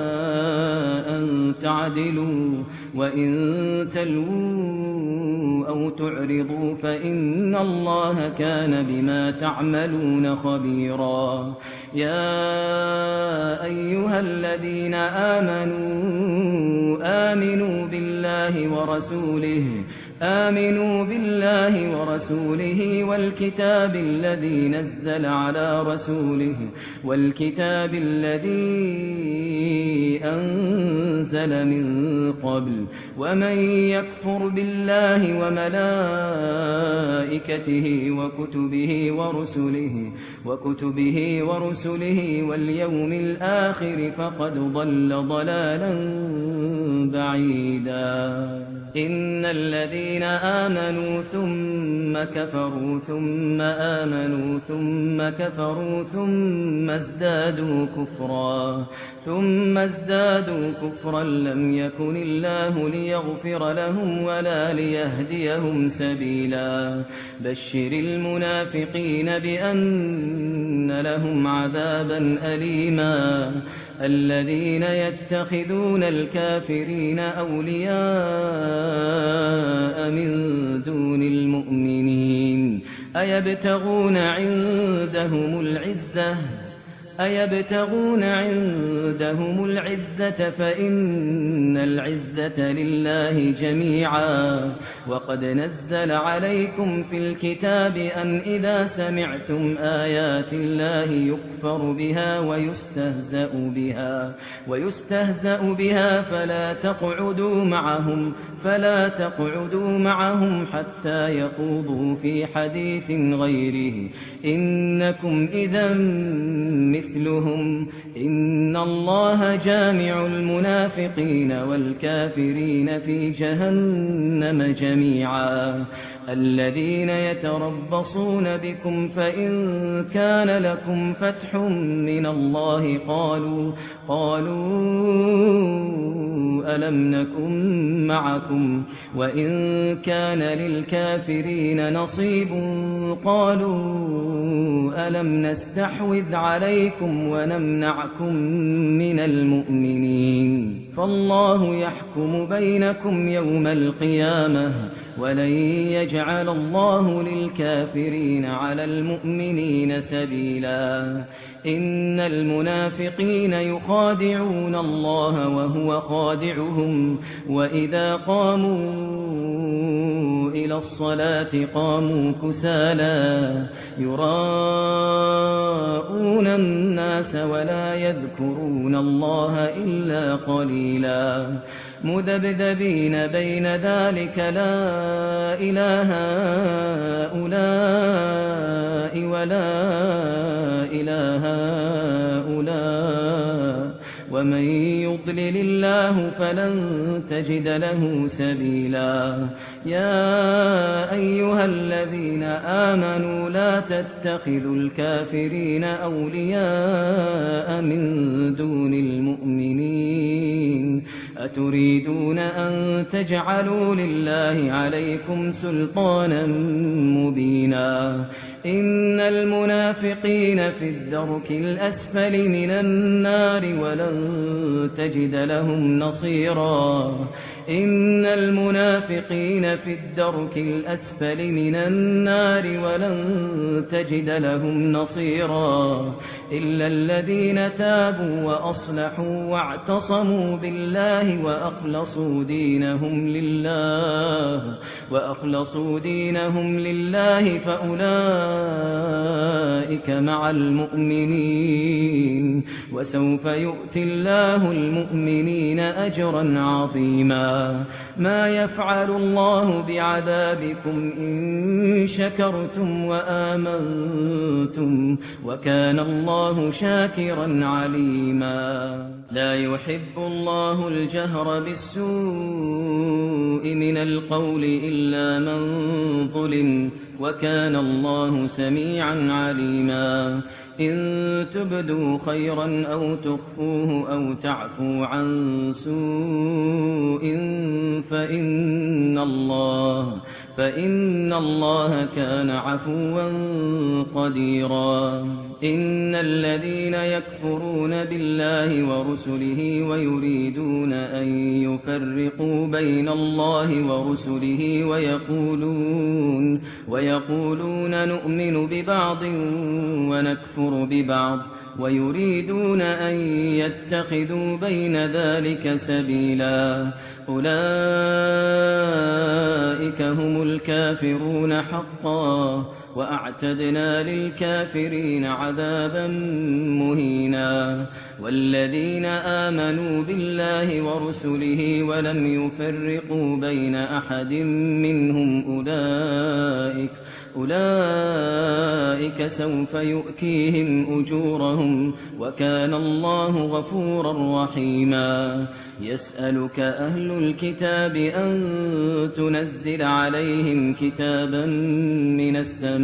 أن تعدلوا وإن تلووا أو تعرضوا فإن الله كان بما تعملون خبيرا يا أيها الذين آمنوا بالله ورسوله والكتاب الذي نزل أنزل من قبل ومن يكفر بالله وملائكته وكتبه ورسله واليوم الآخر فقد ضل ضلالا بعيدا إن الذين آمنوا ثم كفروا ثم آمنوا ثم كفروا ثم ازدادوا كفرا لم يكن الله ليغفر لهم ولا ليهديهم سبيلا بشر المنافقين بأن لهم عذابا أليما الذين يتخذون الكافرين أولياء من دون المؤمنين أيبتغون عندهم العزة فإن العزة لله جميعا وقد نزل عليكم في الكتاب أن إذا سمعتم آيات الله يكفر بها ويستهزأ بها فلا تقعدوا معهم حتى يخوضوا في حديث غيره إنكم إذا مثلهم إن الله جامع المنافقين والكافرين في جهنم جميعا الذين يتربصون بكم فإن كان لكم فتح من الله قالوا ألم نكن معكم وإن كان للكافرين نصيب قالوا ألم نستحوذ عليكم ونمنعكم من المؤمنين فالله يحكم بينكم يوم القيامة ولن يجعل الله للكافرين على المؤمنين سبيلا إن المنافقين يخادعون الله وهو خادعهم وإذا قاموا إلى الصلاة قاموا كسالى يراءون الناس ولا يذكرون الله إلا قليلا مذبذبين بين ذلك لا إله هؤلاء ولا إله هؤلاء ومن يضلل الله فلن تجد له سبيلا يا أيها الذين آمنوا لا تتخذوا الكافرين أولياء من دون المؤمنين أتريدون أن تجعلوا لله عليكم سلطانا مبينا إن المنافقين في الدرك الأسفل من النار ولن تجد لهم نصيرا إن المنافقين في الدرك الأسفل من النار ولن تجد لهم نصيرا إلا الذين تابوا وأصلحوا واعتصموا بالله وأخلصوا دينهم لله فأولئك مع المؤمنين وسوف يؤتي الله المؤمنين أجرا عظيما ما يفعل الله بعذابكم إن شكرتم وآمنتم وكان الله شاكرا عليما لا يحب الله الجهر بالسوء من القول إلا من ظلم وكان الله سميعا عليما إن تبدوا خيرا أو تخفوه أو تعفوا عن سوء فإن الله كان عفوا قديرا إن الذين يكفرون بالله ورسله ويريدون أن يفرقوا بين الله ورسله ويقولون نؤمن ببعض ونكفر ببعض ويريدون أن يتخذوا بين ذلك سبيلا أولئك هم الكافرون حقا وأعتدنا للكافرين عذابا مهينا والذين آمنوا بالله ورسله ولم يفرقوا بين أحد منهم أولئك سوف يؤتيهم أجورهم وكان الله غفورا رحيما يسألك أهل الكتاب أن تنزل عليهم كتابا من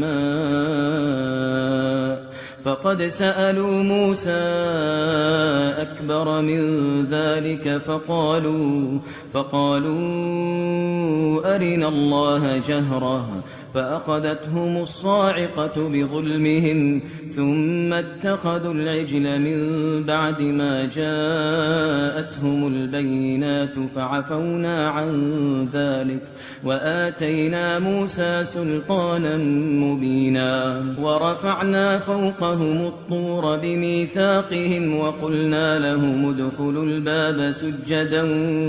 السماء فقد سألوا موسى أكبر من ذلك فقالوا أرنا الله جهرة فأخذتهم الصاعقة بظلمهم ثم اتخذوا العجل من بعد ما جاءتهم البينات فعفونا عن ذلك وآتينا موسى سلطانا مبينا ورفعنا فوقهم الطور بميثاقهم وقلنا لهم ادخلوا الباب سجدا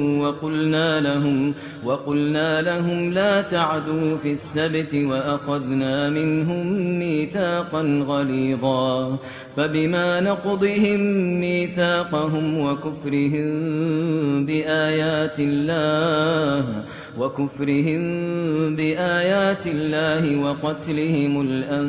وقلنا لهم لا تعدوا في السبت وأخذنا منهم ميثاقا غليظا فبما نقضهم ميثاقهم وكفرهم بآيات الله وقتلهم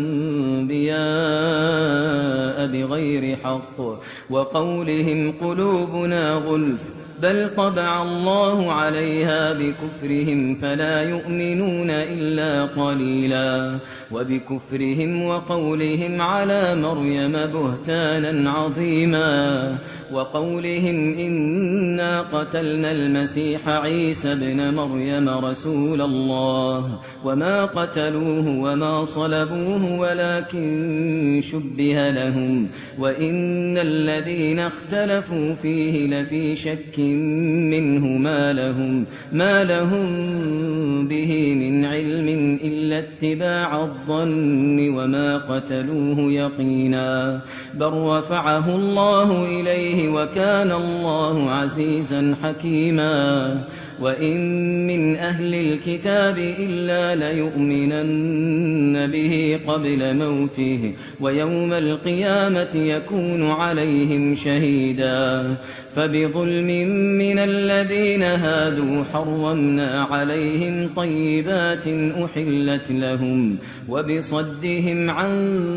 الأنبياء بغير حق وقولهم قلوبنا غلف بل طبع الله عليها بكفرهم فلا يؤمنون إلا قليلا وبكفرهم وقولهم على مريم بهتانا عظيما وقولهم إنا قتلنا المسيح عيسى ابن مريم رسول الله وما قتلوه وما صلبوه ولكن شبه لهم وإن الذين اختلفوا فيه لفي شك منه ما لهم به من علم إلا اتباع الظن وما قتلوه يقينا بل رفعه الله إليه وكان الله عزيزا حكيما وإن من أهل الكتاب إلا ليؤمنن به قبل موته ويوم القيامة يكون عليهم شهيدا فبظلم من الذين هادوا حرمنا عليهم طيبات أحلت لهم وبصدهم عن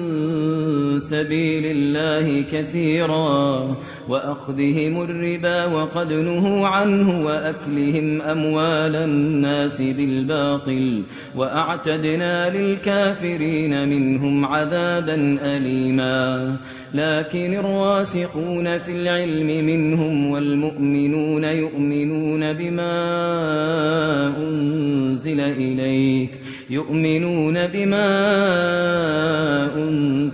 سبيل الله كثيرا وأخذهم الربا وقد نهوا عنه وأكلهم أموال الناس بالباطل وأعتدنا للكافرين منهم عذابا أليما لكن الراسخون في العلم منهم والمؤمنون يؤمنون بما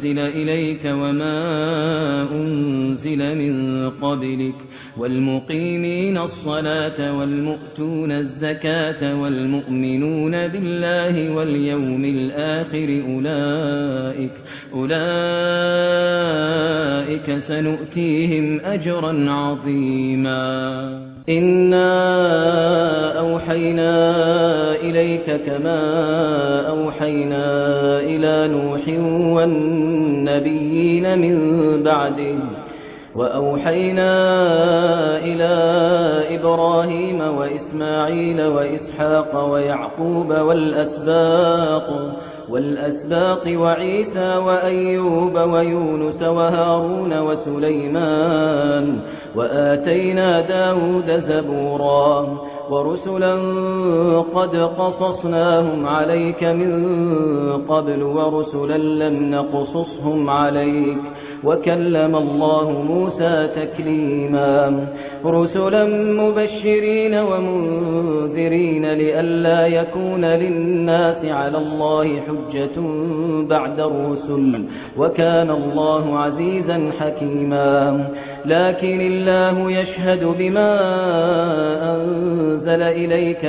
أنزل إليك وما أنزل من قبلك والمقيمين الصلاة والمؤتون الزكاة والمؤمنون بالله واليوم الآخر أولئك سنؤتيهم أجرا عظيما إنا أوحينا إليك كما أوحينا إلى نوح والنبيين من بعده وأوحينا إلى إبراهيم وإسماعيل وإسحاق ويعقوب والأسباط وعيسى وأيوب ويونس وهارون وسليمان وآتينا داود زبورا ورسلا قد قصصناهم عليك من قبل ورسلا لم نقصصهم عليك وكلم الله موسى تكليما رسلا مبشرين ومنذرين لئلا يكون للناس على الله حجة بعد الرسل وكان الله عزيزا حكيما لكن الله يشهد بما أنزل إليك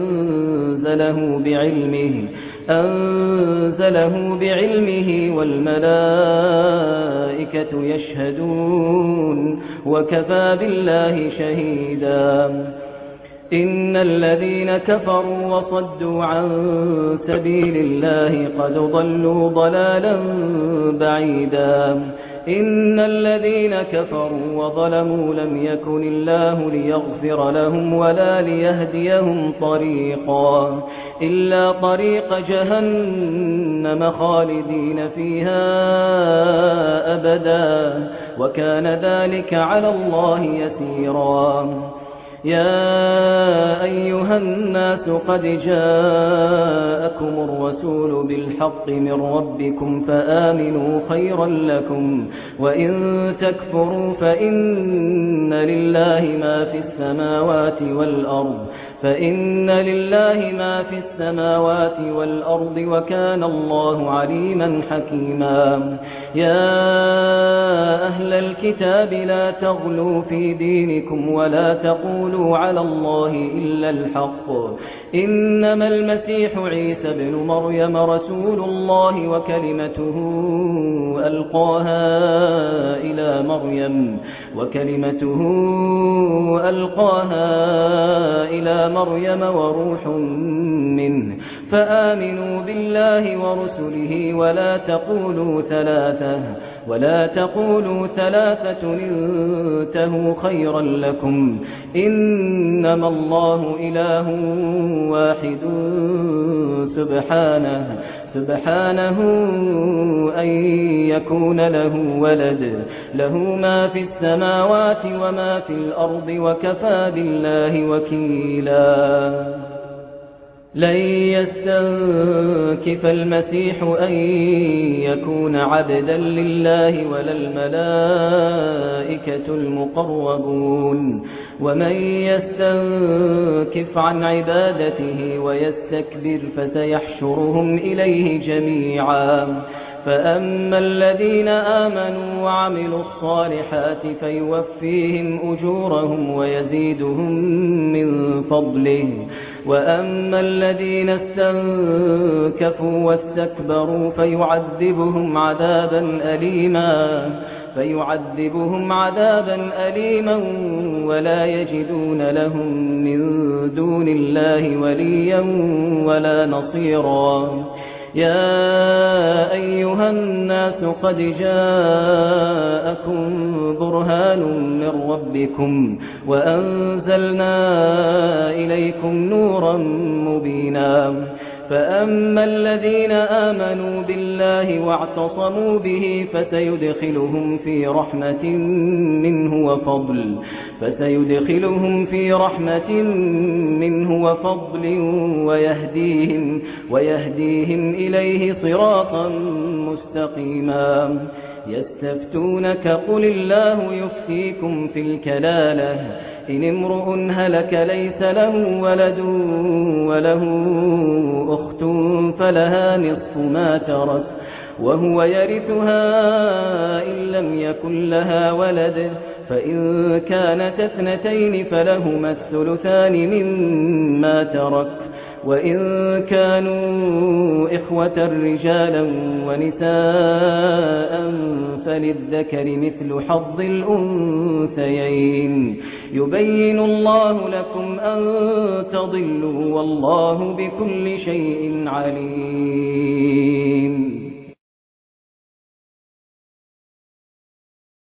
أنزله بعلمه والملائكة يشهدون وكفى بالله شهيدا إن الذين كفروا وصدوا عن سبيل الله قد ضلوا ضلالا بعيدا إن الذين كفروا وظلموا لم يكن الله ليغفر لهم ولا ليهديهم طريقا إلا طريق جهنم خالدين فيها أبدا وكان ذلك على الله يسيرا يا أيها الناس قد جاءكم الرسول بالحق من ربكم فآمنوا خيرا لكم وإن تكفروا فإن لله ما في السماوات والأرض وكان الله عليما حكيما يا أهل الكتاب لا تغلوا في دينكم ولا تقولوا على الله إلا الحق إنما المسيح عيسى بن مريم رسول الله وكلمته ألقاها إلى مريم وروح منه فآمنوا بالله ورسله ولا تقولوا ثلاثة انتهوا خيرا لكم إنما الله إله واحد سبحانه أن يكون له ولد له ما في السماوات وما في الأرض وكفى بالله وكيلا لن يستنكف المسيح أن يكون عبدا لله ولا الملائكة المقربون ومن يستنكف عن عبادته ويستكبر فسيحشرهم إليه جميعا فأما الذين آمنوا وعملوا الصالحات فيوفيهم أجورهم ويزيدهم من فضله وأما الذين استنكفوا واستكبروا فيعذبهم عذابا أليما ولا يجدون لهم من دون الله وليا ولا نصيرا يا أيها الناس قد جاءكم برهان من ربكم وأنزلنا إليكم نورا مبينا فأما الذين آمنوا بالله واعتصموا به فسيدخلهم في رحمة منه وفضل ويهديهم إليه صراطا مستقيما يستفتونك قل الله يفتيكم في الكلالة إن امرؤ هلك ليس له ولد وله أخت فلها نصف ما ترك وهو يرثها إن لم يكن لها ولد، فإن كانت اثنتين فلهما الثلثان مما ترك، وإن كانوا إخوة رجالا ونساء فللذكر مثل حظ الأنثيين. يبين الله لكم أن تضلوا والله بكل شيء عليم.